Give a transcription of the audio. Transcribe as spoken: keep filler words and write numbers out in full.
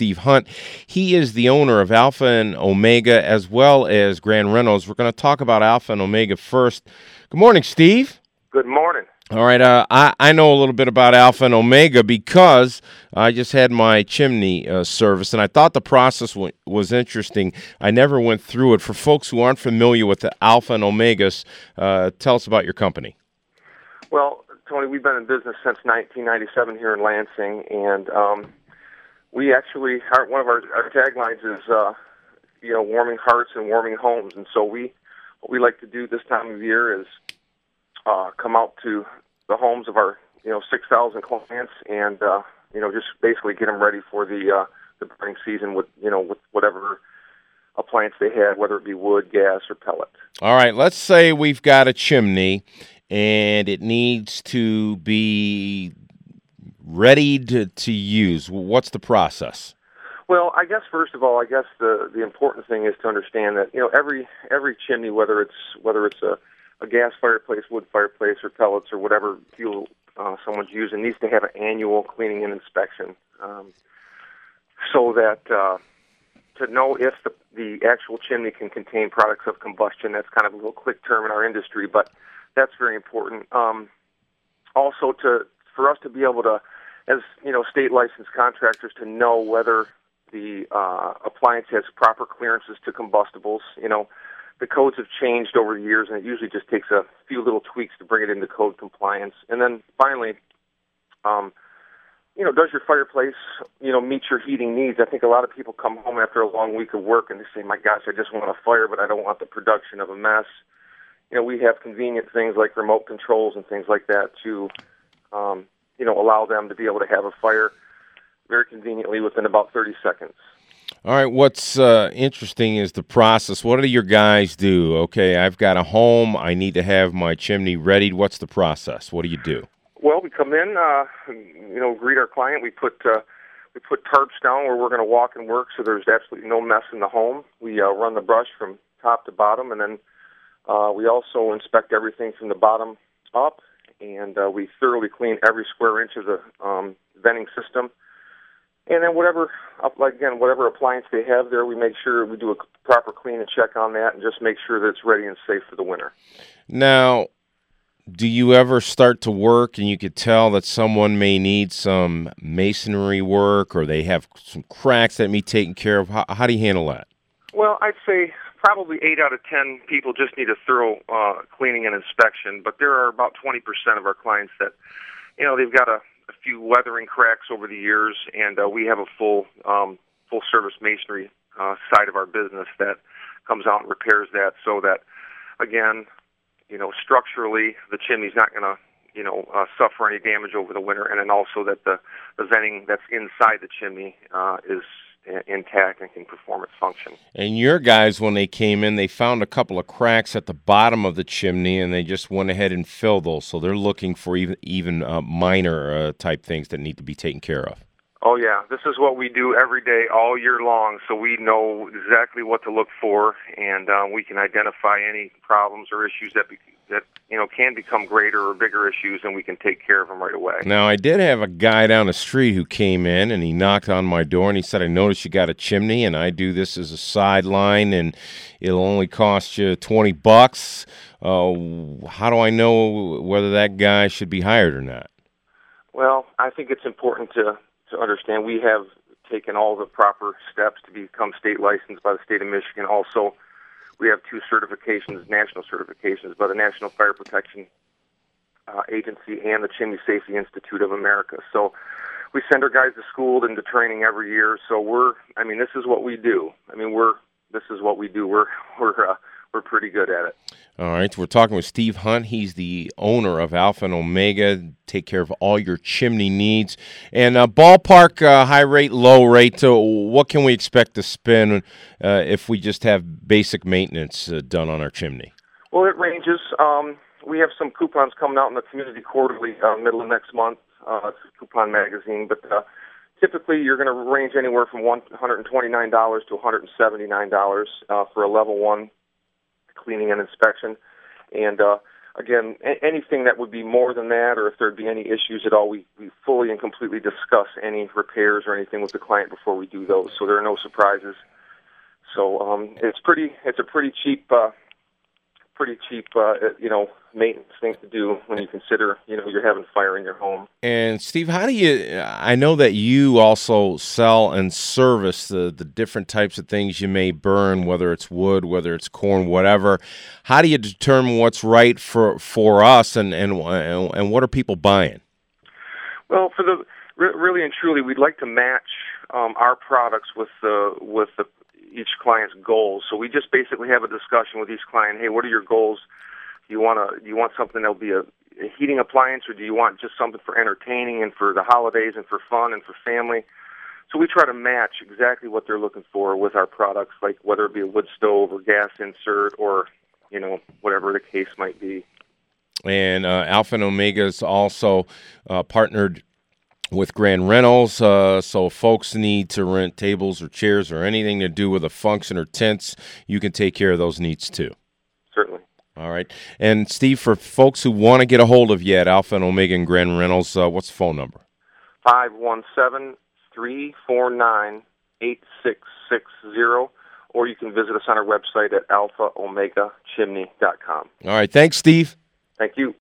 Steve Hunt. He is the owner of Alpha and Omega as well as Grand Reynolds. We're going to talk about Alpha and Omega first. Good morning, Steve. Good morning. All right, uh, I, I know a little bit about Alpha and Omega because I just had my chimney uh, service, and I thought the process w- was interesting. I never went through it. For folks who aren't familiar with the Alpha and Omegas, uh, tell us about your company. Well, Tony, we've been in business since nineteen ninety-seven here in Lansing, and um, we actually, our, one of our, our taglines is, uh, you know, warming hearts and warming homes. And so we, what we like to do this time of year is uh, come out to the homes of our, you know, six thousand clients and, uh, you know, just basically get them ready for the uh, the burning season with, you know, with whatever appliance they had, whether it be wood, gas, or pellet. All right, let's say we've got a chimney and it needs to be ready to, to use. What's the process? Well, I guess first of all, I guess the the important thing is to understand that, you know, every every chimney, whether it's whether it's a a gas fireplace, wood fireplace, or pellets, or whatever fuel uh, someone's using, needs to have an annual cleaning and inspection, um, so that uh, to know if the, the actual chimney can contain products of combustion. That's kind of a little quick term in our industry, but that's very important. Um, also, to for us to be able to, as you know, state licensed contractors, to know whether the uh, appliance has proper clearances to combustibles. You know, the codes have changed over the years, and it usually just takes a few little tweaks to bring it into code compliance. And then finally, um, you know, does your fireplace, you know, meet your heating needs? I think a lot of people come home after a long week of work and they say, my gosh, I just want a fire, but I don't want the production of a mess. You know, we have convenient things like remote controls and things like that to, um, you know, allow them to be able to have a fire very conveniently within about thirty seconds. All right, what's uh, interesting is the process. What do your guys do? Okay, I've got a home. I need to have my chimney readied. What's the process? What do you do? Well, we come in, uh, you know, greet our client. We put uh, we put tarps down where we're going to walk and work, so there's absolutely no mess in the home. We uh, run the brush from top to bottom, and then uh, we also inspect everything from the bottom up, and uh, we thoroughly clean every square inch of the um, venting system. And then whatever, like again, whatever appliance they have there, we make sure we do a proper clean and check on that and just make sure that it's ready and safe for the winter. Now, do you ever start to work and you could tell that someone may need some masonry work or they have some cracks that need taken care of? How, how do you handle that? Well, I'd say probably eight out of ten people just need a thorough uh, cleaning and inspection, but there are about twenty percent of our clients that, you know, they've got a a few weathering cracks over the years, and uh, we have a full um, full service masonry uh, side of our business that comes out and repairs that, so that again, you know, structurally the chimney's not going to, you know, uh, suffer any damage over the winter, and then also that the, the venting that's inside the chimney uh, is intact and can perform its function. And your guys, when they came in, they found a couple of cracks at the bottom of the chimney, and they just went ahead and filled those. So they're looking for even even uh, minor uh, type things that need to be taken care of. Oh, yeah. This is what we do every day, all year long, so we know exactly what to look for, and uh, we can identify any problems or issues that, be, that you know, can become greater or bigger issues, and we can take care of them right away. Now, I did have a guy down the street who came in, and he knocked on my door, and he said, I noticed you got a chimney, and I do this as a sideline, and it'll only cost you twenty bucks. Uh, how do I know whether that guy should be hired or not? Well, I think it's important to to understand we have taken all the proper steps to become state licensed by the state of Michigan. Also, we have two certifications, national certifications by the National Fire Protection uh, Agency and the Chimney Safety Institute of America. So we send our guys to school and to training every year. So we're, I mean, this is what we do. I mean, we're, this is what we do. We're, we're, uh, we're pretty good at it. All right, we're talking with Steve Hunt. He's the owner of Alpha and Omega. Take care of all your chimney needs. And uh, ballpark, uh, high rate, low rate, uh, what can we expect to spend uh, if we just have basic maintenance uh, done on our chimney? Well, it ranges. Um, we have some coupons coming out in the Community Quarterly uh, middle of next month. Uh, it's a coupon magazine, but uh, typically you're going to range anywhere from one hundred twenty-nine dollars to one hundred seventy-nine dollars uh, for a level one cleaning and inspection. And uh, again, a- anything that would be more than that, or if there'd be any issues at all, we, we fully and completely discuss any repairs or anything with the client before we do those, so there are no surprises. So um, it's pretty, it's a pretty cheap, uh, pretty cheap, uh, you know, maintenance thing to do when you consider, you know, you're having fire in your home. And Steve, how do you, I know that you also sell and service the, the different types of things you may burn, whether it's wood, whether it's corn, whatever. How do you determine what's right for, for us, and, and, and what are people buying? Well, for the, really and truly, we'd like to match um, our products with the, with the, each client's goals. So we just basically have a discussion with each client. Hey, what are your goals? Do you want to? Do you want something that'll be a, a heating appliance, or do you want just something for entertaining and for the holidays and for fun and for family? So we try to match exactly what they're looking for with our products, like whether it be a wood stove or gas insert or, you know, whatever the case might be. And uh, Alpha and Omega's also uh, partnered with Grand Rentals, uh, so if folks need to rent tables or chairs or anything to do with a function or tents, you can take care of those needs too. Certainly. All right. And Steve, for folks who want to get a hold of you at Alpha and Omega and Grand Rentals, uh, what's the phone number? five one seven, three four nine, eight six six zero, or you can visit us on our website at alpha omega chimney dot com. All right. Thanks, Steve. Thank you.